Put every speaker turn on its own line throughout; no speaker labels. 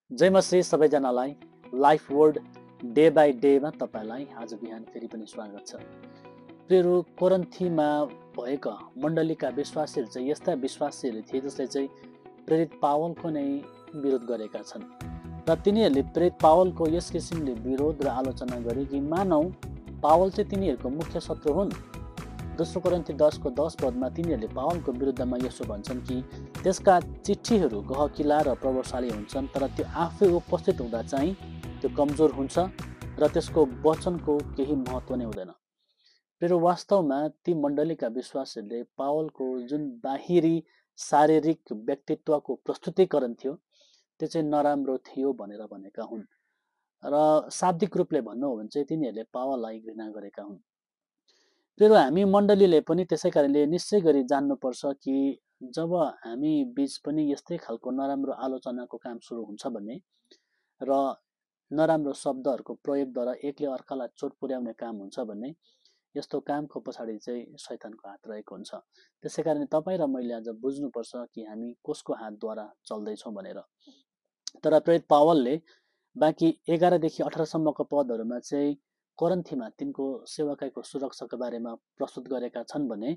जय मसी सबैजनालाई life word day by डेमा तपाईँलाई आज बिहान फेरि पनि स्वागत छ। प्रियहरू, कोरिन्थीमा भएका मण्डलीका विश्वासीहरू चाहिँ यस्ता विश्वासीहरू थिए जसले चाहिँ प्रेरित पावलको नै विरोध गरेका छन् र तिनीहरूले प्रेरित पावलको यस किसिमले विरोध र आलोचना गरे कि मानौ पावल चाहिँ तिनीहरूको मुख्य शत्रु हुन्। दोस्रो कोरिन्थी 10:10 पदमा तिनीहरूले पावलको विरुद्धमा यसो भन्छन् कि त्यसका चिठीहरू गहकिला र प्रभावशाली हुन्छन्, तर त्यो आफै उपस्थित हुँदा चाहिँ त्यो कमजोर हुन्छ र त्यसको वचनको केही महत्त्व नै हुँदैन। फेरि वास्तवमा ती मण्डलीका विश्वासीहरूले पावलको जुन बाहिरी शारीरिक व्यक्तित्वको प्रस्तुतिकरण थियो त्यो चाहिँ नराम्रो थियो भनेर भनेका हुन् र शाब्दिक रूपले भन्नु हो भने चाहिँ तिनीहरूले पावललाई घृणा गरेका हुन्। फेरि हामी मण्डलीले पनि त्यसै कारणले निश्चय गरी जान्नुपर्छ कि जब हामी बीच पनि यस्तै खालको नराम्रो आलोचनाको काम सुरु हुन्छ भने र नराम्रो शब्दहरूको प्रयोगद्वारा एकले अर्कालाई चोट पुर्याउने काम हुन्छ भने यस्तो कामको पछाडि चाहिँ शैतानको हात रहेको हुन्छ। त्यसै कारण तपाईँ र मैले आज बुझ्नुपर्छ कि हामी कसको हातद्वारा चल्दैछौँ भनेर। तर प्रेरित पावलले बाँकी 11देखि 18सम्मको पदहरूमा चाहिँ कोरिन्थीमा तिनको सेवकाईको सुरक्षाको बारेमा प्रस्तुत गरेका छन् भने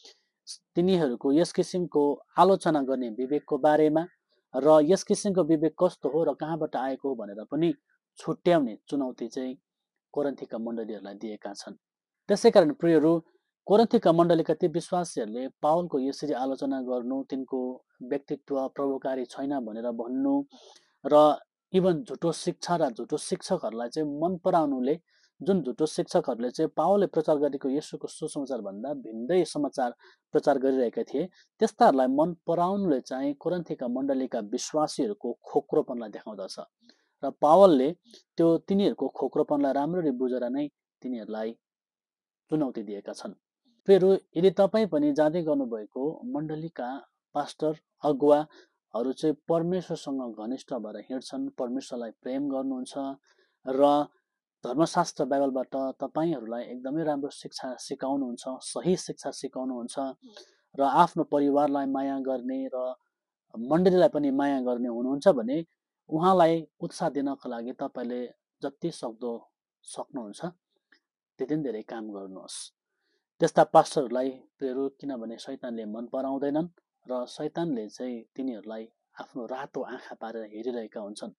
तिनीहरूको यस किसिमको आलोचना गर्ने विवेकको बारेमा र यस किसिमको विवेक कस्तो हो र कहाँबाट आएको हो भनेर पनि छुट्याउने चुनौती चाहिँ कोरिन्थीका मण्डलीहरूलाई दिएका छन्। त्यसै कारण प्रियहरू, कोरिन्थीका मण्डलीका ती विश्वासीहरूले पावलको यसरी आलोचना गर्नु, तिनको व्यक्तित्व प्रभावकारी छैन भनेर भन्नु र इभन झुटो शिक्षा र झुटो शिक्षकहरूलाई चाहिँ मन पराउनुले, जुन झुटो शिक्षकहरूले चाहिँ पावलले प्रचार गरेको येशूको सुसमाचार भन्दा भिन्दै समाचार प्रचार गरिरहेका थिए, त्यस्ताहरूलाई मन पराउनुले चाहिँ कोरिन्थीका मण्डलीका विश्वासीहरूको खोक्रोपनलाई देखाउँदछ र पावलले त्यो तिनीहरूको खोक्रोपनलाई राम्ररी बुझेर नै तिनीहरूलाई चुनौती दिएका छन्। फेरि यदि तपाईँ पनि जाँदै गर्नुभएको मण्डलीका पास्टर अगुवाहरू चाहिँ परमेश्वरसँग घनिष्ठ भएर हिँड्छन्, परमेश्वरलाई प्रेम गर्नुहुन्छ र धर्मशास्त्र बाइबलबाट तपाईँहरूलाई एकदमै राम्रो शिक्षा सिकाउनुहुन्छ, सही शिक्षा सिकाउनुहुन्छ र आफ्नो परिवारलाई माया गर्ने र मण्डलीलाई पनि माया गर्ने हुनुहुन्छ भने उहाँलाई उत्साह दिनको लागि तपाईँले जति सक्दो सक्नुहुन्छ त्यति धेरै काम गर्नुहोस्। त्यस्ता पास्टरहरूलाई प्रियहरू, किनभने शैतानले मन पराउँदैनन् र शैतानले चाहिँ तिनीहरूलाई आफ्नो रातो आँखा पारेर हेरिरहेका हुन्छन्।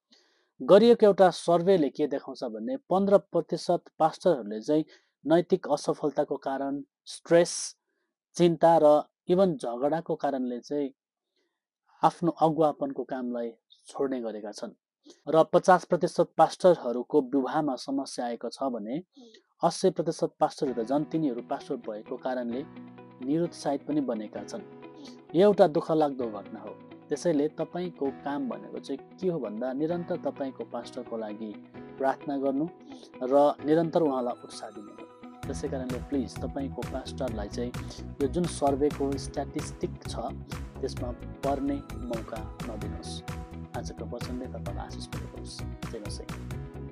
गरिएको एउटा सर्वेले के देखाउँछ भने 15% पास्टरहरूले चाहिँ नैतिक असफलताको कारण, स्ट्रेस, चिन्ता र इभन झगडाको कारणले चाहिँ आफ्नो अगुवापनको कामलाई छोड्ने गरेका छन् र 50% पास्टरहरूको विवाहमा समस्या आएको छ भने 80% पास्टरहरू त झन् तिनीहरू पास्टर भएको कारणले निरुत्साहित पनि बनेका छन्। यो एउटा दुःख लाग्दो घटना हो। त्यसैले तपाईँको काम भनेको चाहिँ के हो भन्दा निरन्तर तपाईँको पास्टरको लागि प्रार्थना गर्नु र निरन्तर उहाँलाई उत्साह दिनु हो। त्यसै कारणले प्लिज तपाईँको पास्टरलाई चाहिँ यो जुन सर्वेको स्ट्याटिस्टिक छ त्यसमा पर्ने मौका नदिनुहोस्। आजको वचनले तपाईँलाई आशिष पुग्नुहोस्। जय मसीह।